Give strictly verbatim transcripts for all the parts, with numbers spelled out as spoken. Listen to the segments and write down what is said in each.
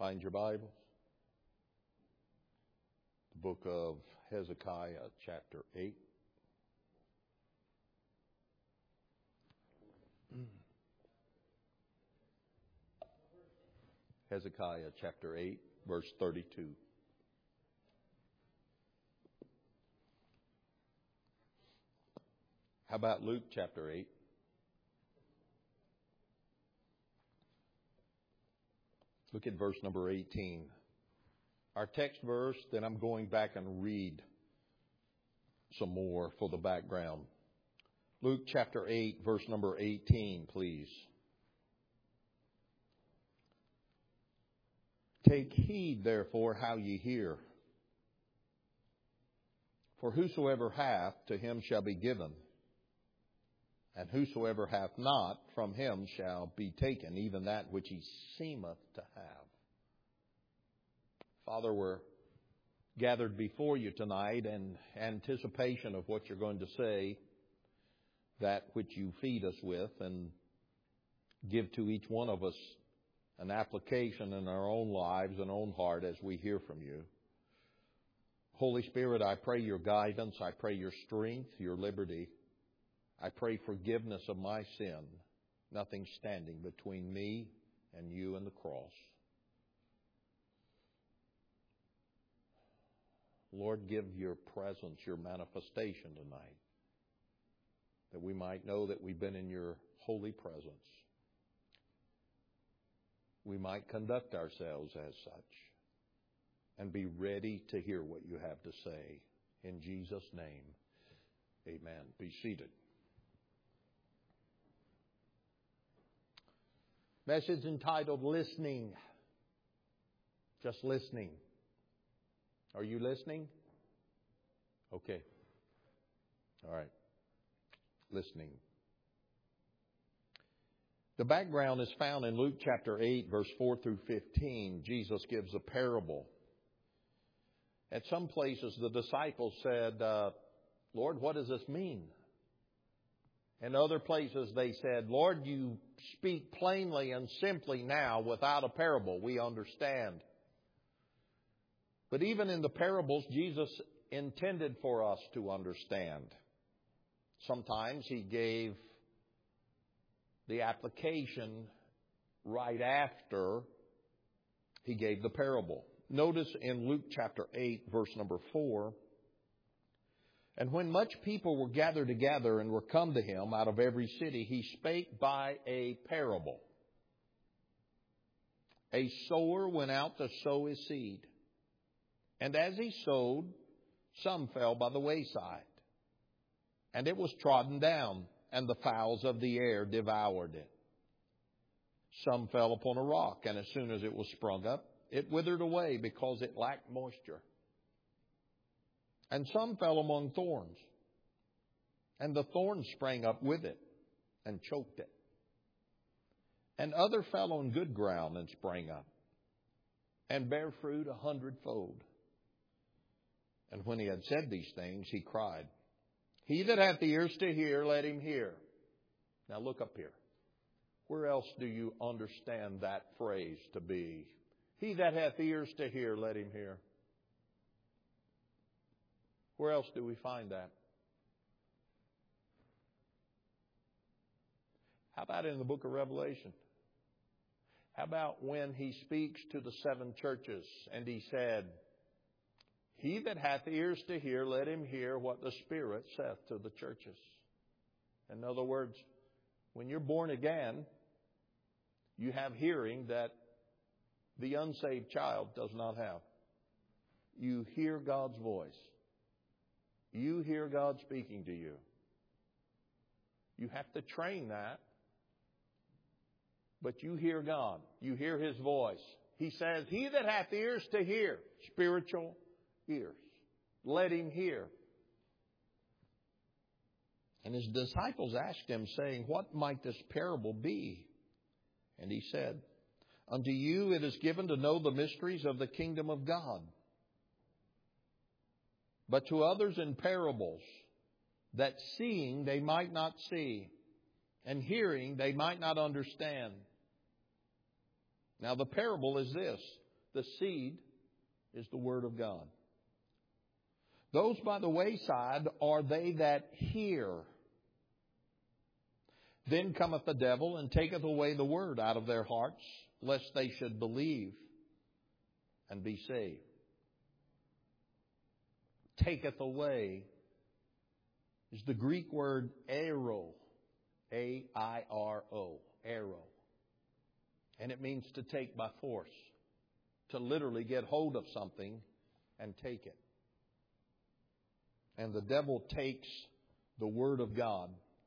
Find your Bibles. The book of Hezekiah, chapter eight. Hezekiah, chapter eight, verse thirty-two. How about Luke, chapter eight? Look at verse number eighteen. Our text verse, then I'm going back and read some more for the background. Luke chapter eight, verse number eighteen, please. Take heed, therefore, how ye hear. For whosoever hath, to him shall be given. And whosoever hath not, from him shall be taken, even that which he seemeth to have. Father, we're gathered before you tonight in anticipation of what you're going to say, that which you feed us with, and give to each one of us an application in our own lives and own heart as we hear from you. Holy Spirit, I pray your guidance. I pray your strength, your liberty. I pray forgiveness of my sin, nothing standing between me and you and the cross. Lord, give your presence, your manifestation tonight, that we might know that we've been in your holy presence. We might conduct ourselves as such and be ready to hear what you have to say. In Jesus' name, amen. Be seated. Message entitled, Listening. Just listening. Are you listening? Okay. All right. Listening. The background is found in Luke chapter eight, verse four through fifteen. Jesus gives a parable. At some places, the disciples said, uh, Lord, what does this mean? In other places, they said, Lord, you speak plainly and simply now without a parable. We understand. But even in the parables, Jesus intended for us to understand. Sometimes He gave the application right after He gave the parable. Notice in Luke chapter eight, verse number four, and when much people were gathered together and were come to him out of every city, he spake by a parable. A sower went out to sow his seed. And as he sowed, some fell by the wayside. And it was trodden down, and the fowls of the air devoured it. Some fell upon a rock, and as soon as it was sprung up, it withered away because it lacked moisture. And some fell among thorns, and the thorns sprang up with it and choked it. And other fell on good ground and sprang up, and bare fruit a hundredfold. And when he had said these things, he cried, He that hath ears to hear, let him hear. Now look up here. Where else do you understand that phrase to be? He that hath ears to hear, let him hear. Where else do we find that? How about in the book of Revelation? How about when he speaks to the seven churches and he said, He that hath ears to hear, let him hear what the Spirit saith to the churches. In other words, when you're born again, you have hearing that the unsaved child does not have. You hear God's voice. You hear God speaking to you. You have to train that. But you hear God. You hear His voice. He says, He that hath ears to hear, spiritual ears, let him hear. And His disciples asked Him, saying, What might this parable be? And He said, Unto you it is given to know the mysteries of the kingdom of God. But to others in parables, that seeing they might not see, and hearing they might not understand. Now the parable is this. The seed is the Word of God. Those by the wayside are they that hear. Then cometh the devil and taketh away the word out of their hearts, lest they should believe and be saved. Taketh away is the Greek word airo. A I R O. Airo. And it means to take by force. To literally get hold of something and take it. And the devil takes the Word of God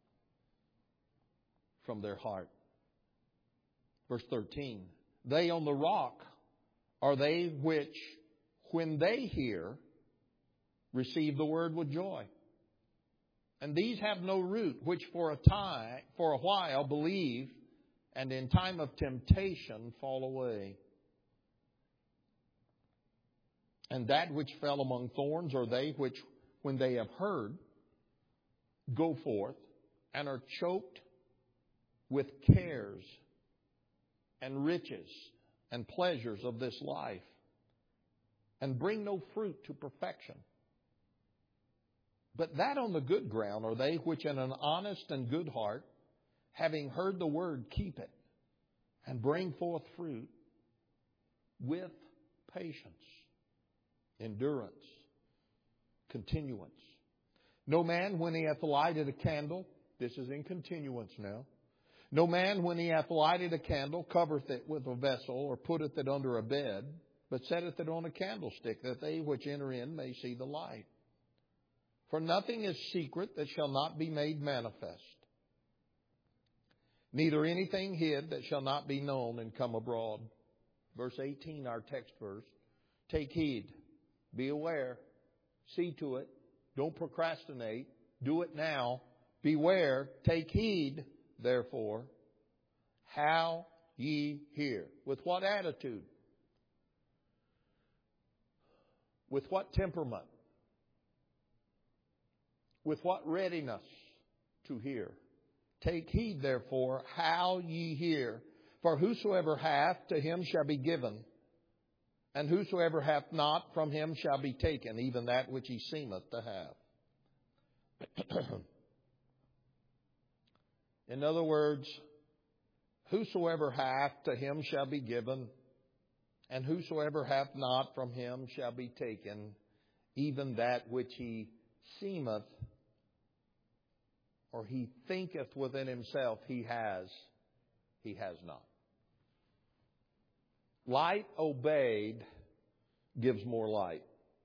from their heart. Verse thirteen. They on the rock are they which, when they hear, receive the Word with joy. And these have no root, which for a time, for a while believe, and in time of temptation fall away. And that which fell among thorns are they which, when they have heard, go forth and are choked with cares and riches and pleasures of this life, and bring no fruit to perfection. But that on the good ground are they which in an honest and good heart, having heard the word, keep it, and bring forth fruit with patience, endurance, continuance. No man, when he hath lighted a candle, this is in continuance now. No man, when he hath lighted a candle, covereth it with a vessel, or putteth it under a bed, but setteth it on a candlestick, that they which enter in may see the light. For nothing is secret that shall not be made manifest, neither anything hid that shall not be known and come abroad. Verse eighteen, our text verse. Take heed, be aware, see to it, don't procrastinate, do it now. Beware, take heed, therefore, how ye hear. With what attitude? With what temperament? With what readiness to hear? Take heed, therefore, how ye hear. For whosoever hath, to him shall be given. And whosoever hath not, from him shall be taken, even that which he seemeth to have. In other words, whosoever hath, to him shall be given. And whosoever hath not, from him shall be taken, even that which he seemeth, or he thinketh within himself he has, he has not. Light obeyed gives more light.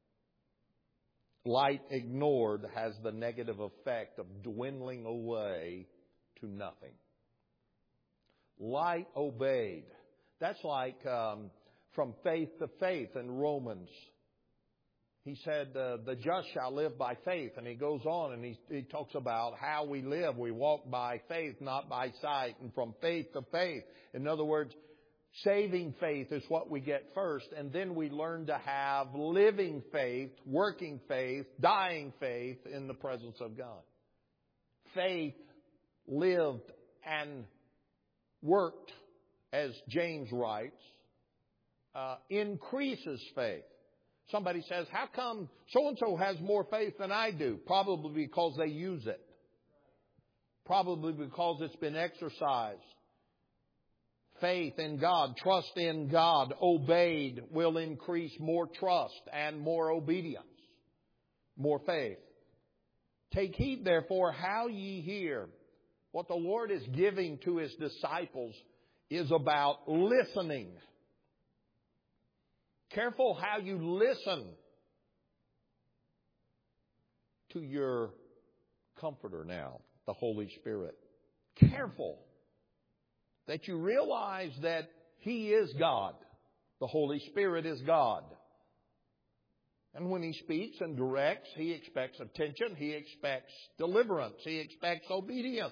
Light ignored has the negative effect of dwindling away to nothing. Light obeyed. That's like um, from faith to faith in Romans. He said, uh, the just shall live by faith. And he goes on and he, he talks about how we live. We walk by faith, not by sight. And from faith to faith. In other words, saving faith is what we get first. And then we learn to have living faith, working faith, dying faith in the presence of God. Faith lived and worked, as James writes, uh, increases faith. Somebody says, how come so-and-so has more faith than I do? Probably because they use it. Probably because it's been exercised. Faith in God, trust in God, obeyed will increase more trust and more obedience, more faith. Take heed, therefore, how ye hear. What the Lord is giving to His disciples is about listening. Careful how you listen to your Comforter now, the Holy Spirit. Careful that you realize that He is God. The Holy Spirit is God. And when He speaks and directs, He expects attention. He expects deliverance. He expects obedience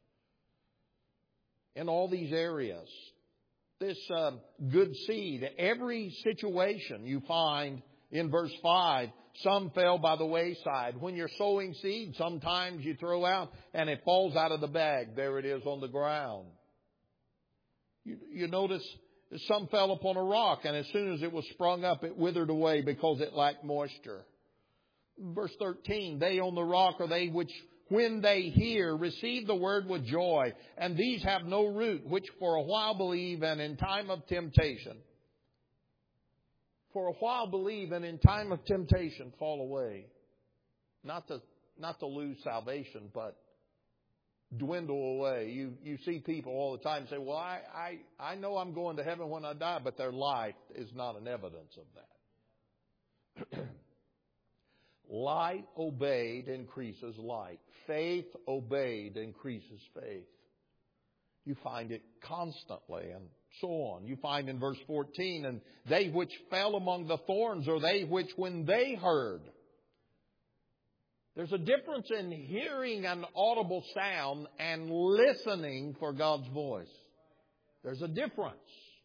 in all these areas. This uh, good seed, every situation you find in verse five, some fell by the wayside. When you're sowing seed, sometimes you throw out and it falls out of the bag. There it is on the ground. You, you notice Some fell upon a rock, and as soon as it was sprung up, it withered away because it lacked moisture. Verse thirteen, they on the rock are they which, when they hear, receive the word with joy, and these have no root, which for a while believe, and in time of temptation. For a while believe, and in time of temptation fall away. Not to, not to lose salvation, but dwindle away. You you see people all the time say, well, I, I, I know I'm going to heaven when I die, but their life is not an evidence of that. Light obeyed increases light. Faith obeyed increases faith. You find it constantly and so on. You find in verse fourteen, and they which fell among the thorns are they which when they heard. There's a difference in hearing an audible sound and listening for God's voice. There's a difference.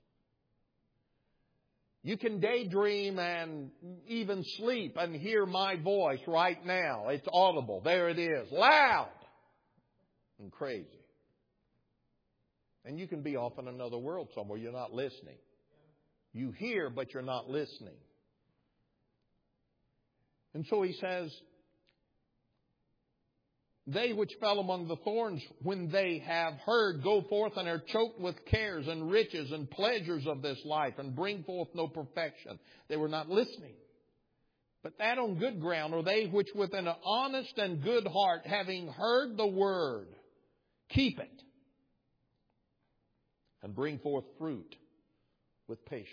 You can daydream and even sleep and hear my voice right now. It's audible. There it is. Loud and crazy. And you can be off in another world somewhere. You're not listening. You hear, but you're not listening. And so he says, they which fell among the thorns, when they have heard, go forth and are choked with cares and riches and pleasures of this life, and bring forth no perfection. They were not listening. But that on good ground are they which with an honest and good heart, having heard the word, keep it, and bring forth fruit with patience.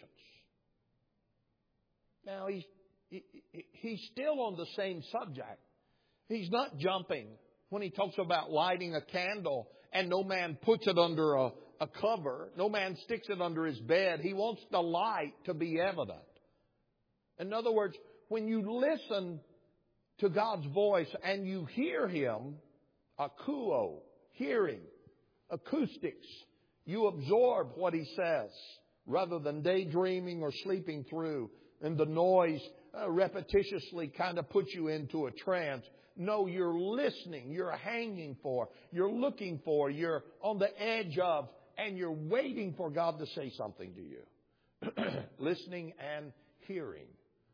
Now, he's, he, he's still on the same subject. He's not jumping when he talks about lighting a candle and no man puts it under a, a cover. No man sticks it under his bed. He wants the light to be evident. In other words, when you listen to God's voice and you hear Him, akuo, hearing, acoustics, you absorb what He says rather than daydreaming or sleeping through. And the noise uh, repetitiously kind of puts you into a trance. No, you're listening, you're hanging for, you're looking for, you're on the edge of, and you're waiting for God to say something to you. Listening and hearing.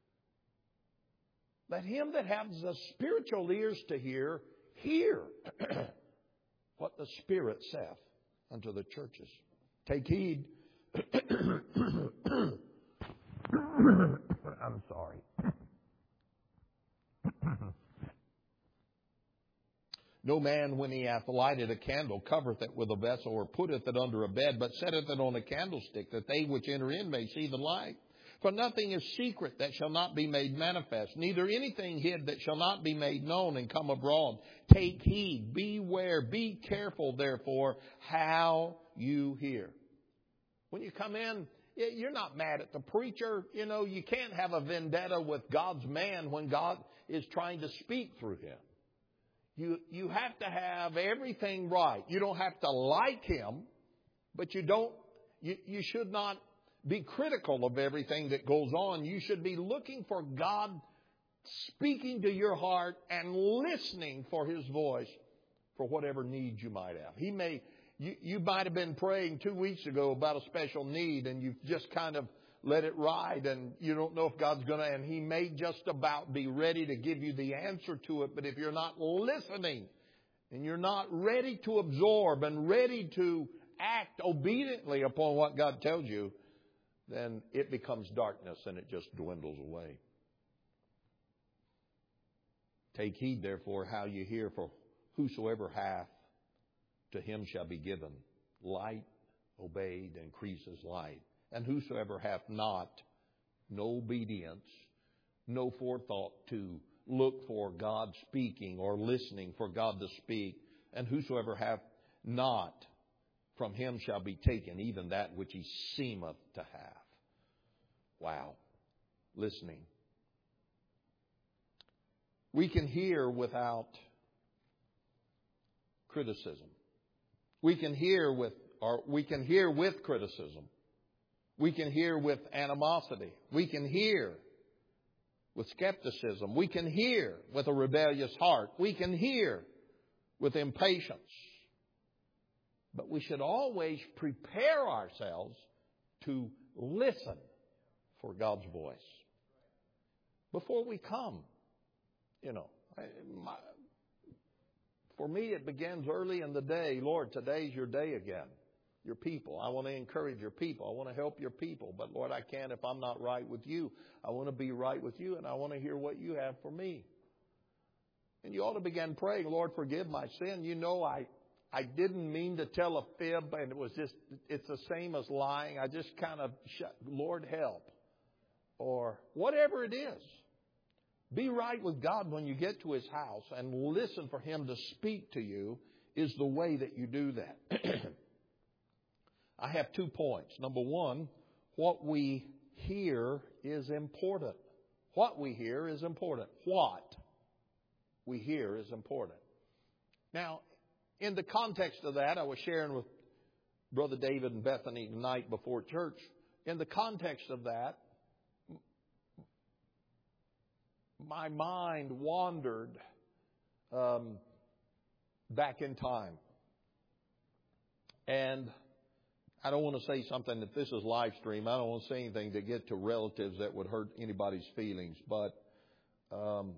Let him that has the spiritual ears to hear, hear what the Spirit saith unto the churches. Take heed. I'm sorry. No man, when he hath lighted a candle, covereth it with a vessel, or putteth it under a bed, but setteth it on a candlestick, that they which enter in may see the light. For nothing is secret that shall not be made manifest, neither anything hid that shall not be made known and come abroad. Take heed, beware, be careful, therefore, how you hear. When you come in, you're not mad at the preacher. You know, you can't have a vendetta with God's man when God is trying to speak through him. You, you have to have everything right. You don't have to like him, but you don't, you, you should not be critical of everything that goes on. You should be looking for God speaking to your heart and listening for His voice for whatever needs you might have. He may, you, you might have been praying two weeks ago about a special need and you've just kind of let it ride and you don't know if God's going to, and He may just about be ready to give you the answer to it. But if you're not listening and you're not ready to absorb and ready to act obediently upon what God tells you, then it becomes darkness and it just dwindles away. Take heed, therefore, how you hear, for whosoever hath, to him shall be given. Light obeyed increases light. And whosoever hath not, no obedience, no forethought to look for God speaking or listening for God to speak, and whosoever hath not, from him shall be taken even that which he seemeth to have. Wow. Listening. We can hear without criticism. We can hear with, or we can hear with criticism. We can hear with animosity. We can hear with skepticism. We can hear with a rebellious heart. We can hear with impatience. But we should always prepare ourselves to listen for God's voice. Before we come, you know, I, my, for me it begins early in the day. Lord, today's your day again. Your people. I want to encourage your people. I want to help your people. But Lord, I can't if I'm not right with you. I want to be right with you, and I want to hear what you have for me. And you ought to begin praying, Lord, forgive my sin. You know, I, I didn't mean to tell a fib, and it was just, it's the same as lying. I just kind of, shut, Lord, help. Or whatever it is. Be right with God when you get to His house and listen for Him to speak to you is the way that you do that. I have two points. Number one, what we hear is important. What we hear is important. What we hear is important. Now, in the context of that, I was sharing with Brother David and Bethany tonight before church. In the context of that, my mind wandered um, back in time. And I don't want to say something that this is live stream. I don't want to say anything to get to relatives that would hurt anybody's feelings. But um,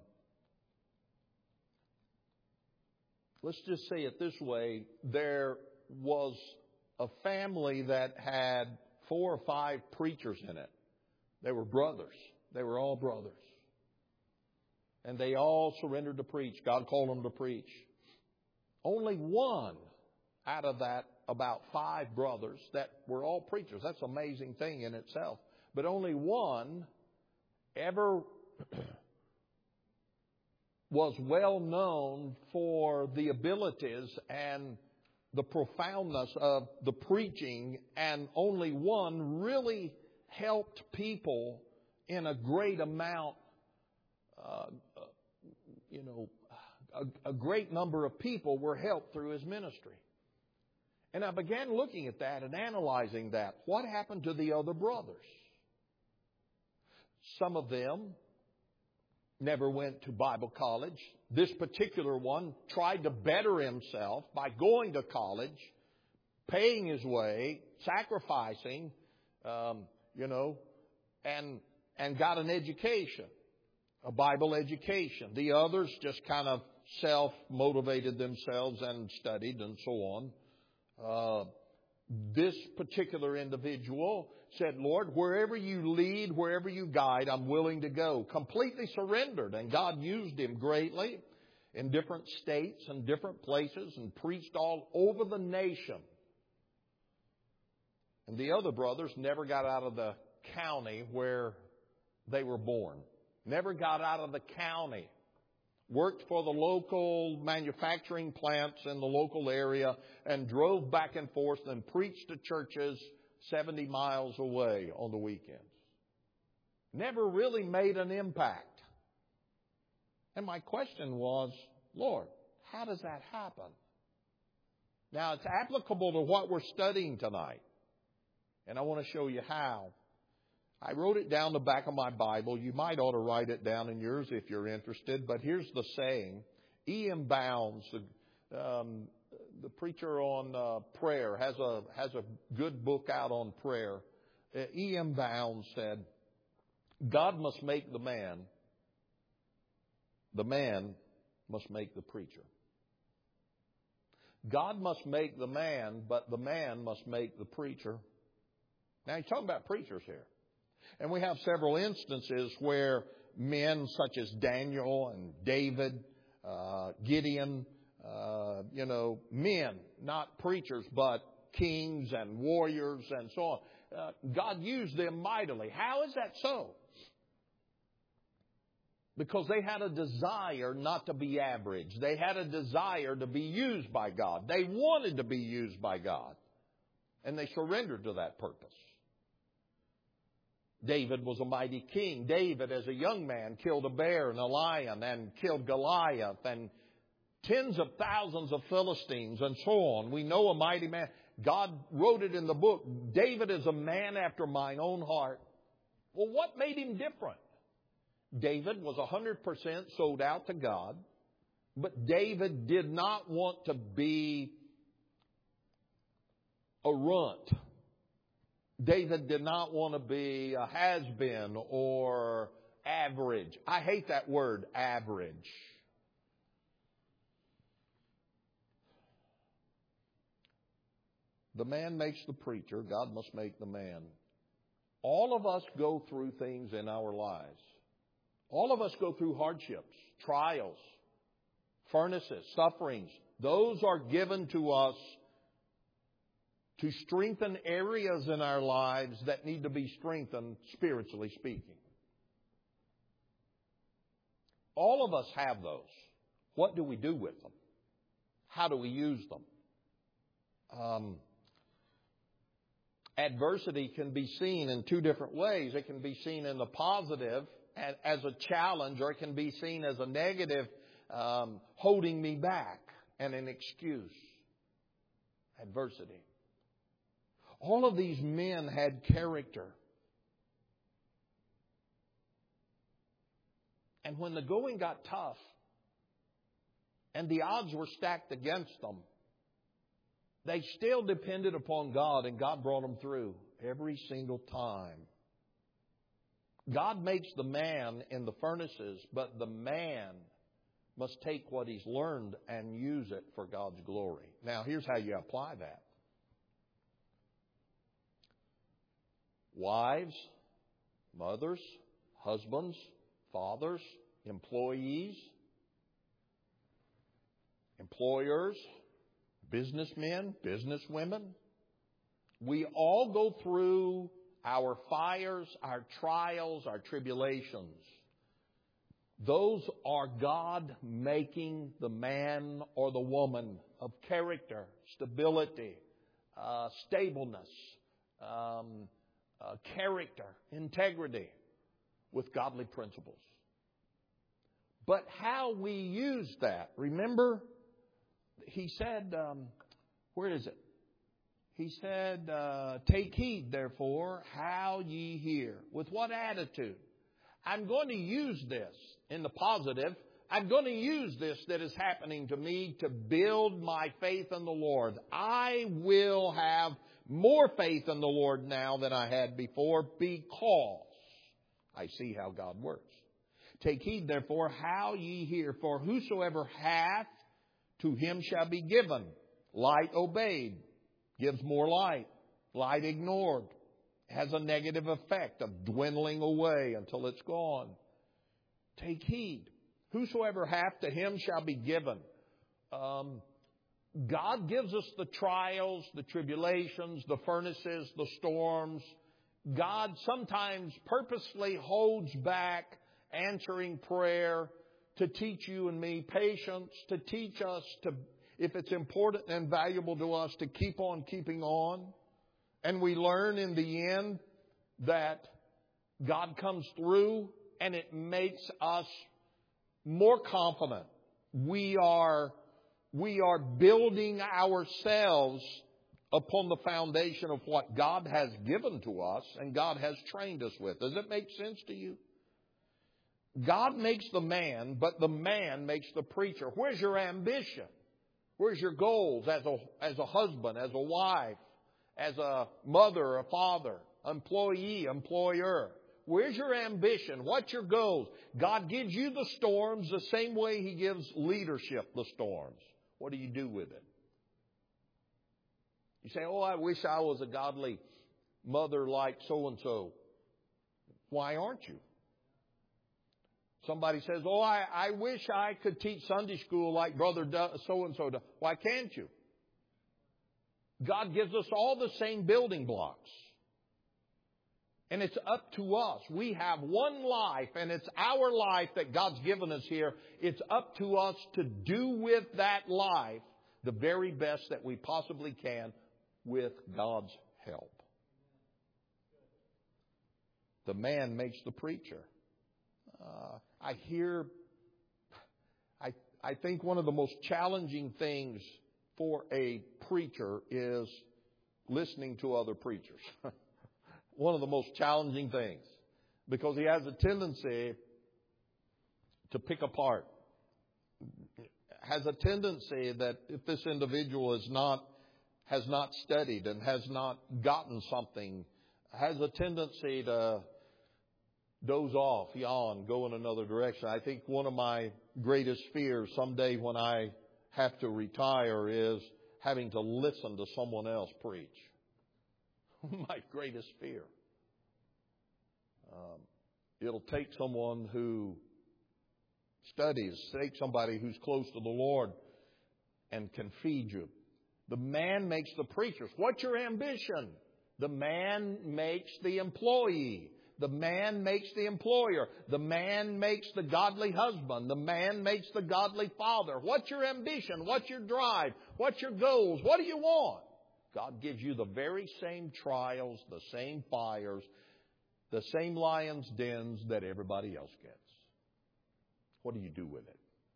let's just say it this way. There was a family that had four or five preachers in it. They were brothers. They were all brothers. And they all surrendered to preach. God called them to preach. Only one out of that about five brothers that were all preachers. That's an amazing thing in itself. But only one ever was well known for the abilities and the profoundness of the preaching, and only one really helped people in a great amount, uh, you know, a, a great number of people were helped through his ministry. And I began looking at that and analyzing that. What happened to the other brothers? Some of them never went to Bible college. This particular one tried to better himself by going to college, paying his way, sacrificing, um, you know, and and got an education, a Bible education. The others just kind of self-motivated themselves and studied and so on. Uh, this particular individual said, Lord, wherever you lead, wherever you guide, I'm willing to go. Completely surrendered. And God used him greatly in different states and different places and preached all over the nation. And the other brothers never got out of the county where they were born. Never got out of the county. Worked for the local manufacturing plants in the local area and drove back and forth and preached to churches seventy miles away on the weekends. Never really made an impact. And my question was, Lord, how does that happen? Now, it's applicable to what we're studying tonight. And I want to show you how. I wrote it down the back of my Bible. You might ought to write it down in yours if you're interested. But here's the saying. E M Bounds, the, um, the preacher on uh, prayer, has a has a good book out on prayer. Uh, E M Bounds said, God must make the man. The man must make the preacher. God must make the man, but the man must make the preacher. Now, he's talking about preachers here. And we have several instances where men such as Daniel and David, uh, Gideon, uh, you know, men, not preachers, but kings and warriors and so on. Uh, God used them mightily. How is that so? Because they had a desire not to be average. They had a desire to be used by God. They wanted to be used by God. And they surrendered to that purpose. David was a mighty king. David, as a young man, killed a bear and a lion and killed Goliath and tens of thousands of Philistines and so on. We know a mighty man. God wrote it in the book. David is a man after mine own heart. Well, what made him different? David was one hundred percent sold out to God, but David did not want to be a runt. David did not want to be a has-been or average. I hate that word, average. The man makes the preacher. God must make the man. All of us go through things in our lives. All of us go through hardships, trials, furnaces, sufferings. Those are given to us to strengthen areas in our lives that need to be strengthened, spiritually speaking. All of us have those. What do we do with them? How do we use them? Um, adversity can be seen in two different ways. It can be seen in the positive as a challenge, or it can be seen as a negative, um, holding me back and an excuse. Adversity. All of these men had character. And when the going got tough and the odds were stacked against them, they still depended upon God, and God brought them through every single time. God makes the man in the furnaces, but the man must take what he's learned and use it for God's glory. Now, here's how you apply that. Wives, mothers, husbands, fathers, employees, employers, businessmen, businesswomen. We all go through our fires, our trials, our tribulations. Those are God making the man or the woman of character, stability, uh, stableness, um, uh, character, integrity, with godly principles. But how we use that, remember, he said, um, where is it? He said, uh, take heed, therefore, how ye hear. With what attitude? I'm going to use this in the positive. I'm going to use this that is happening to me to build my faith in the Lord. I will have more faith in the Lord now than I had before, because I see how God works. Take heed, therefore, how ye hear. For whosoever hath, to him shall be given. Light obeyed gives more light. Light ignored has a negative effect of dwindling away until it's gone. Take heed. Whosoever hath, to him shall be given. Um, God gives us the trials, the tribulations, the furnaces, the storms. God sometimes purposely holds back answering prayer to teach you and me patience, to teach us to, if it's important and valuable to us, to keep on keeping on. And we learn in the end that God comes through, and it makes us more confident. We are, we are building ourselves upon the foundation of what God has given to us and God has trained us with. Does it make sense to you? God makes the man, but the man makes the preacher. Where's your ambition? Where's your goals as a, as a husband, as a wife, as a mother, a father, employee, employer? Where's your ambition? What's your goals? God gives you the storms the same way He gives leadership the storms. What do you do with it? You say, oh, I wish I was a godly mother like so-and-so. Why aren't you? Somebody says, oh, I, I wish I could teach Sunday school like brother so-and-so. Why can't you? God gives us all the same building blocks. And it's up to us. We have one life, and it's our life that God's given us here. It's up to us to do with that life the very best that we possibly can with God's help. The man makes the preacher. Uh, I hear, I, I think one of the most challenging things for a preacher is listening to other preachers. One of the most challenging things, because he has a tendency to pick apart. Has a tendency that if this individual is not, has not studied and has not gotten something has a tendency to doze off, yawn, go in another direction. I think one of my greatest fears someday when I have to retire is having to listen to someone else preach. My greatest fear. Um, it'll take someone who studies, take somebody who's close to the Lord and can feed you. The man makes the preachers. What's your ambition? The man makes the employee. The man makes the employer. The man makes the godly husband. The man makes the godly father. What's your ambition? What's your drive? What's your goals? What do you want? God gives you the very same trials, the same fires, the same lion's dens that everybody else gets. What do you do with it?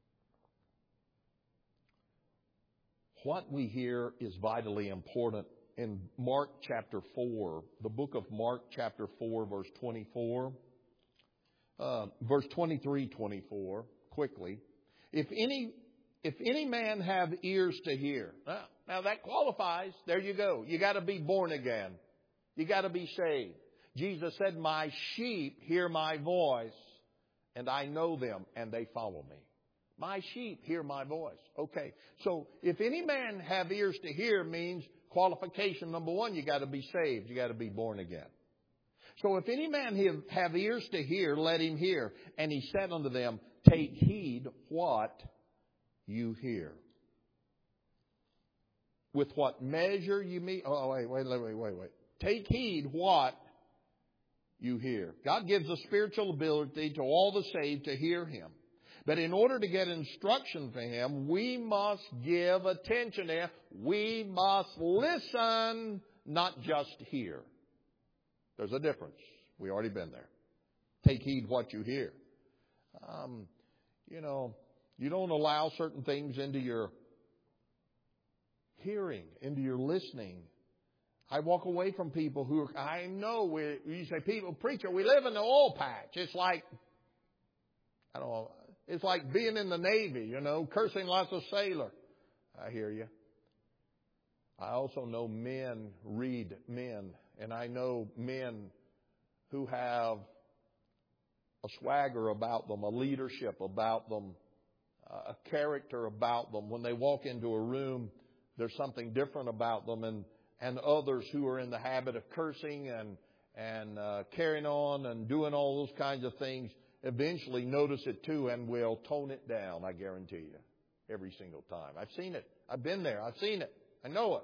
What we hear is vitally important. In Mark chapter four, the book of Mark chapter four, verse twenty-four, uh, verse twenty-three, twenty-four, quickly. If any, if any man have ears to hear. Now, now that qualifies. There you go. You got to be born again. You got to be saved. Jesus said, "My sheep hear my voice, and I know them, and they follow me." My sheep hear my voice. Okay. So if any man have ears to hear means qualification number one, you got to be saved. You got to be born again. So if any man have ears to hear, let him hear. And he said unto them, take heed what you hear. With what measure you meet. Oh, wait, wait, wait, wait, wait. Take heed what you hear. God gives a spiritual ability to all the saved to hear Him. But in order to get instruction from Him, we must give attention to Him. We must listen, not just hear. There's a difference. We've already been there. Take heed what you hear. Um, you know, you don't allow certain things into your hearing, into your listening. I walk away from people who, I know, we, you say, people, preacher, we live in the oil patch. It's like, I don't know, it's like being in the Navy, you know, cursing lots of sailor. I hear you. I also know men read men, and I know men who have a swagger about them, a leadership about them, a character about them. When they walk into a room, there's something different about them, and, and others who are in the habit of cursing and, and uh, carrying on and doing all those kinds of things eventually notice it too and will tone it down, I guarantee you, every single time. I've seen it. I've been there. I've seen it. I know it.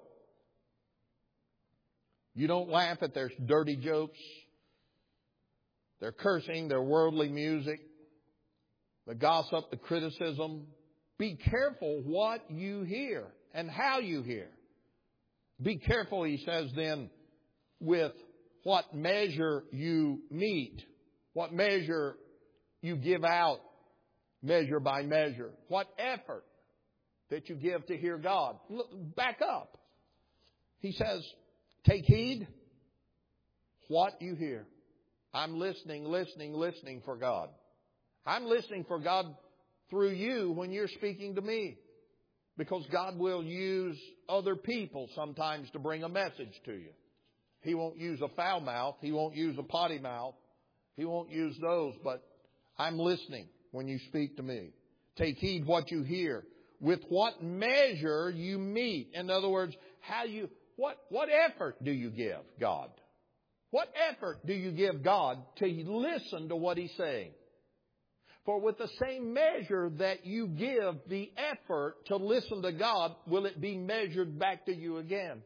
You don't laugh at their dirty jokes, their cursing, their worldly music, the gossip, the criticism. Be careful what you hear and how you hear. Be careful, he says then, with what measure you meet, what measure you give out, measure by measure. What effort that you give to hear God. Look, back up. He says, take heed what you hear. I'm listening, listening, listening for God. I'm listening for God through you when you're speaking to me. Because God will use other people sometimes to bring a message to you. He won't use a foul mouth. He won't use a potty mouth. He won't use those, but I'm listening when you speak to me. Take heed what you hear. With what measure you meet. In other words, how you, what, what effort do you give God? What effort do you give God to listen to what He's saying? For with the same measure that you give the effort to listen to God, will it be measured back to you again?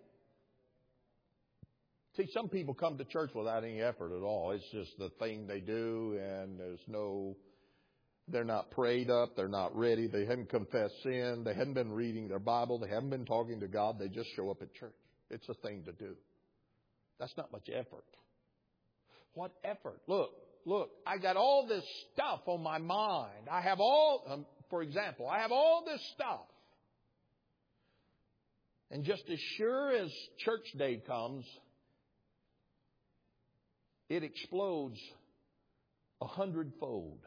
See, some people come to church without any effort at all. It's just the thing they do, and there's no, they're not prayed up, they're not ready, they haven't confessed sin, they haven't been reading their Bible, they haven't been talking to God, they just show up at church. It's a thing to do. That's not much effort. What effort? Look, look, I got all this stuff on my mind. I have all, um, for example, I have all this stuff. And just as sure as church day comes, it explodes a hundredfold.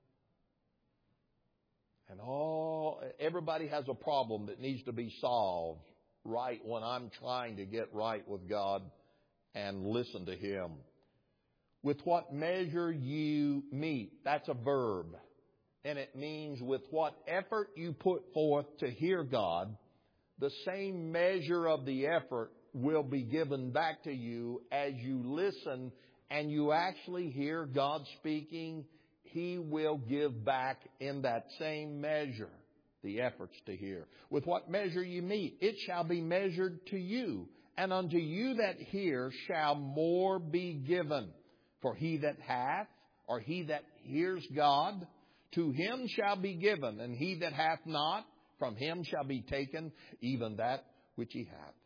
And all everybody has a problem that needs to be solved right when I'm trying to get right with God and listen to Him. With what measure you meet. That's a verb. And it means with what effort you put forth to hear God, the same measure of the effort will be given back to you as you listen and you actually hear God speaking. He will give back in that same measure the efforts to hear. With what measure you meet, it shall be measured to you. And unto you that hear shall more be given. For he that hath, or he that hears God, to him shall be given. And he that hath not, from him shall be taken even that which he hath.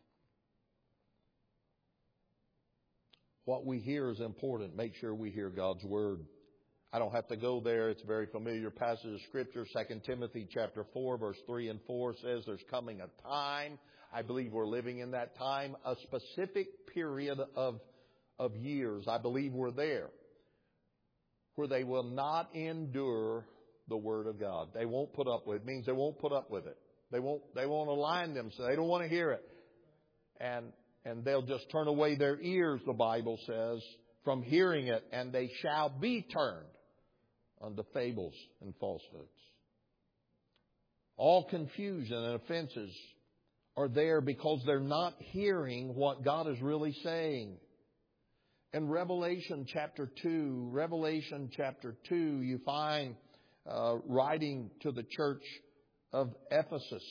What we hear is important. Make sure we hear God's Word. I don't have to go there. It's a very familiar passage of Scripture. Second Timothy chapter four, verse three and four says there's coming a time. I believe we're living in that time. A specific period of, of years. I believe we're there. Where they will not endure the Word of God. They won't put up with it. It means they won't put up with it. They won't, they won't align themselves. They don't want to hear it. And, and they'll just turn away their ears, the Bible says, from hearing it. And they shall be turned unto fables and falsehoods. All confusion and offenses are there because they're not hearing what God is really saying. In Revelation chapter two, Revelation chapter two, you find uh, writing to the church of Ephesus.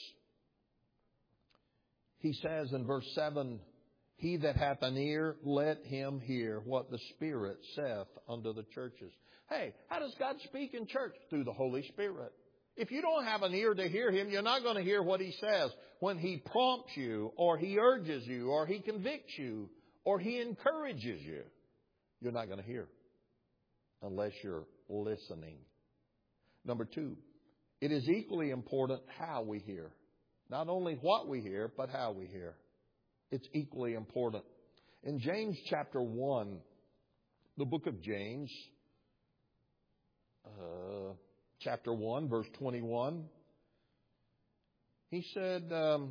He says in verse seven, he that hath an ear, let him hear what the Spirit saith unto the churches. Hey, how does God speak in church? Through the Holy Spirit. If you don't have an ear to hear Him, you're not going to hear what He says. When He prompts you, or He urges you, or He convicts you, or He encourages you, you're not going to hear unless you're listening. Number two, it is equally important how we hear. Not only what we hear, but how we hear. It's equally important. In James chapter one, the book of James, uh, chapter one, verse twenty-one, he said, um,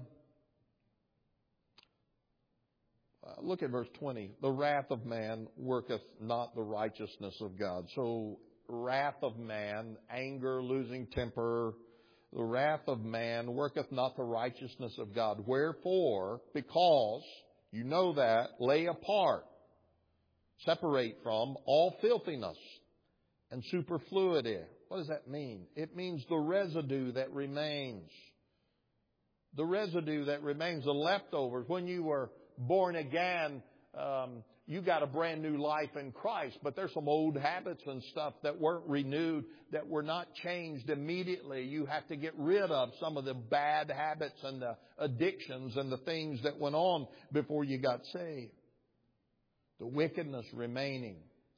uh, look at verse twenty. The wrath of man worketh not the righteousness of God. So, wrath of man, anger, losing temper, the wrath of man worketh not the righteousness of God. Wherefore, because, you know that, lay apart, separate from all filthiness and superfluity. What does that mean? It means the residue that remains. The residue that remains, the leftovers. When you were born again, um, you got a brand new life in Christ, but there's some old habits and stuff that weren't renewed, that were not changed immediately. You have to get rid of some of the bad habits and the addictions and the things that went on before you got saved. The wickedness remaining.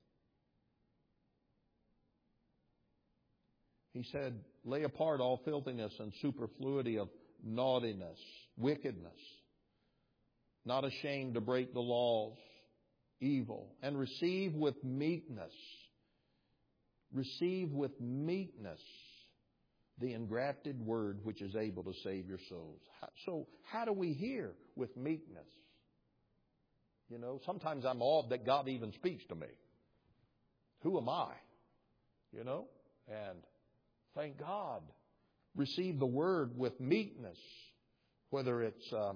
He said, lay apart all filthiness and superfluity of naughtiness, wickedness, not ashamed to break the laws, evil, and receive with meekness, receive with meekness the engrafted word which is able to save your souls. So how do we hear? With meekness. You know, sometimes I'm awed that God even speaks to me. Who am I? You know, and thank God. Receive the word with meekness, whether it's um,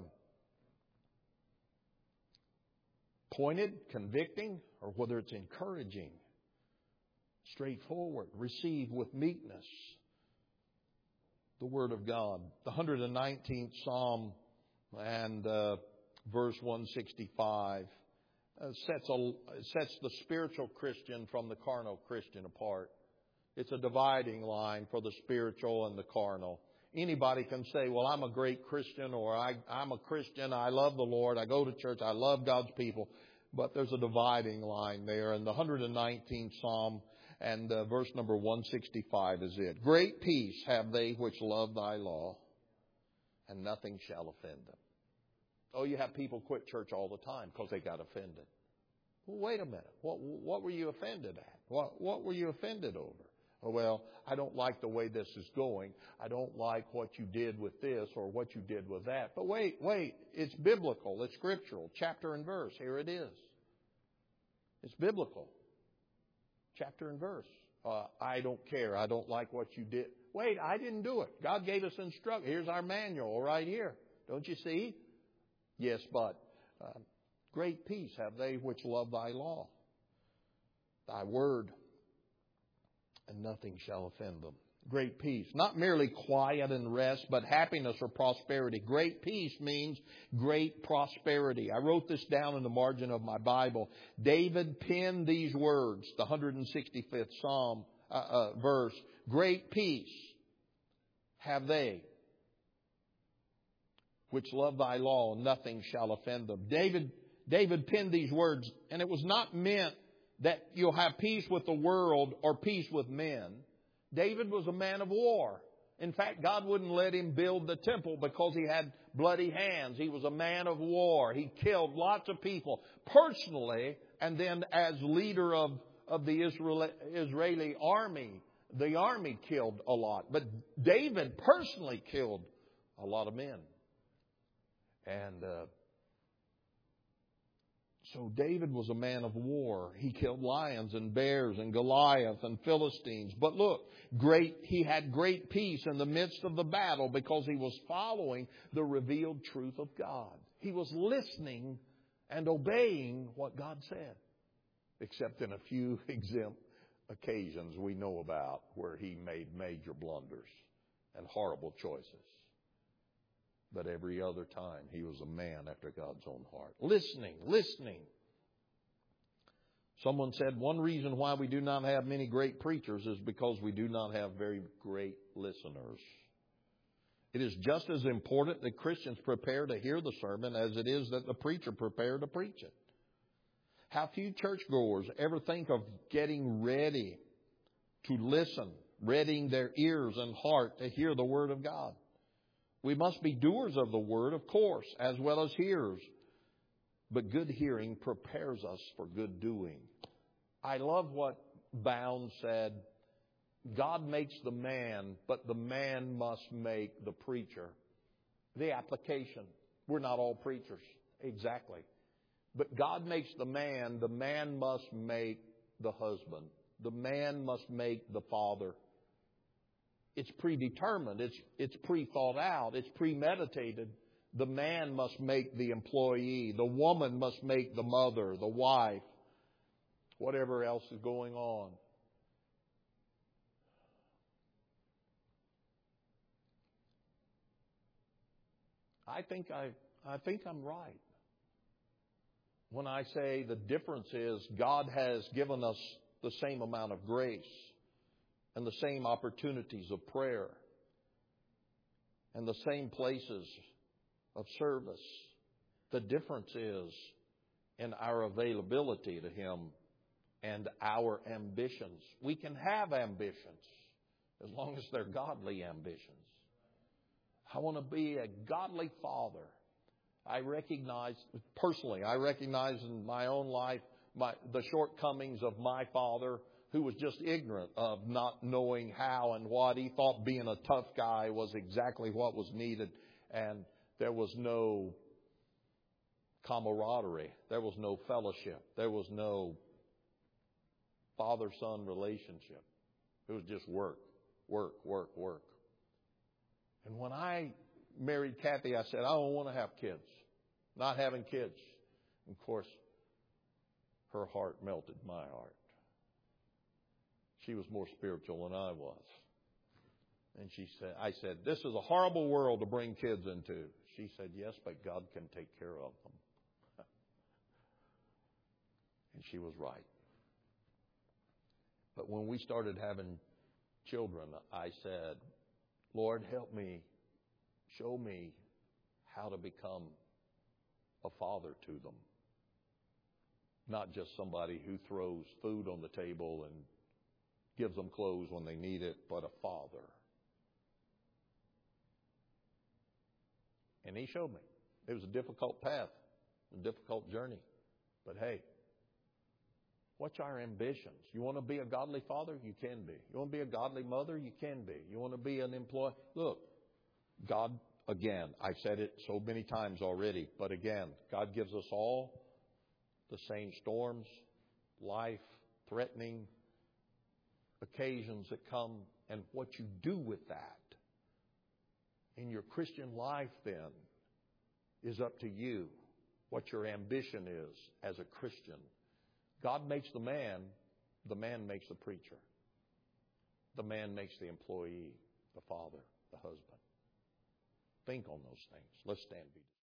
pointed, convicting, or whether it's encouraging, straightforward. Receive with meekness the Word of God. The one hundred nineteenth Psalm and uh, verse one sixty-five uh, sets, a, sets the spiritual Christian from the carnal Christian apart. It's a dividing line for the spiritual and the carnal. Anybody can say, well, I'm a great Christian, or I, I'm a Christian, I love the Lord, I go to church, I love God's people. But there's a dividing line there. And the one hundred nineteenth Psalm and uh, verse number one sixty-five is it. Great peace have they which love thy law, and nothing shall offend them. Oh, you have people quit church all the time because they got offended. Well, wait a minute. What, what were you offended at? What, what were you offended over? Oh, well, I don't like the way this is going. I don't like what you did with this or what you did with that. But wait, wait. It's biblical. It's scriptural. Chapter and verse. Here it is. It's biblical. Chapter and verse. Uh, I don't care. I don't like what you did. Wait, I didn't do it. God gave us instruction. Here's our manual right here. Don't you see? Yes, but uh, great peace have they which love thy law, thy word, and nothing shall offend them. Great peace. Not merely quiet and rest, but happiness or prosperity. Great peace means great prosperity. I wrote this down in the margin of my Bible. David penned these words, the one hundred sixty-fifth Psalm uh, uh, verse. Great peace have they which love thy law, nothing shall offend them. David, David penned these words, and it was not meant that you'll have peace with the world or peace with men. David was a man of war. In fact, God wouldn't let him build the temple because he had bloody hands. He was a man of war. He killed lots of people personally, and then as leader of, of the Israel, Israeli army, the army killed a lot. But David personally killed a lot of men. And uh, so David was a man of war. He killed lions and bears and Goliath and Philistines. But look, great, he had great peace in the midst of the battle because he was following the revealed truth of God. He was listening and obeying what God said, except in a few exempt occasions we know about where he made major blunders and horrible choices. But every other time, he was a man after God's own heart. Listening, listening. Someone said one reason why we do not have many great preachers is because we do not have very great listeners. It is just as important that Christians prepare to hear the sermon as it is that the preacher prepare to preach it. How few churchgoers ever think of getting ready to listen, readying their ears and heart to hear the Word of God. We must be doers of the Word, of course, as well as hearers. But good hearing prepares us for good doing. I love what Bound said. God makes the man, but the man must make the preacher. The application. We're not all preachers. Exactly. But God makes the man. The man must make the husband. The man must make the father. It's predetermined. It's, it's pre-thought out. It's premeditated. The man must make the employee. The woman must make the mother, the wife, whatever else is going on. I think I, I think I'm right when I say the difference is God has given us the same amount of grace and the same opportunities of prayer and the same places of service. The difference is in our availability to Him and our ambitions. We can have ambitions as long as they're godly ambitions. I want to be a godly father. I recognize, personally, I recognize in my own life my, the shortcomings of my father, who was just ignorant of not knowing how and what. He thought being a tough guy was exactly what was needed. And there was no camaraderie. There was no fellowship. There was no father-son relationship. It was just work, work, work, work. And when I married Kathy, I said, I don't want to have kids. Not having kids. And of course, her heart melted my heart. She was more spiritual than I was. And she said, I said, this is a horrible world to bring kids into. She said, yes, but God can take care of them. And she was right. But when we started having children, I said, Lord, help me, show me how to become a father to them. Not just somebody who throws food on the table and gives them clothes when they need it, but a father. And He showed me. It was a difficult path, a difficult journey. But hey, what's our ambitions? You want to be a godly father? You can be. You want to be a godly mother? You can be. You want to be an employee? Look, God, again, I've said it so many times already, but again, God gives us all the same storms, life-threatening occasions that come, and what you do with that in your Christian life then is up to you. What your ambition is as a Christian. God makes the man, the man makes the preacher. The man makes the employee, the father, the husband. Think on those things. Let's stand.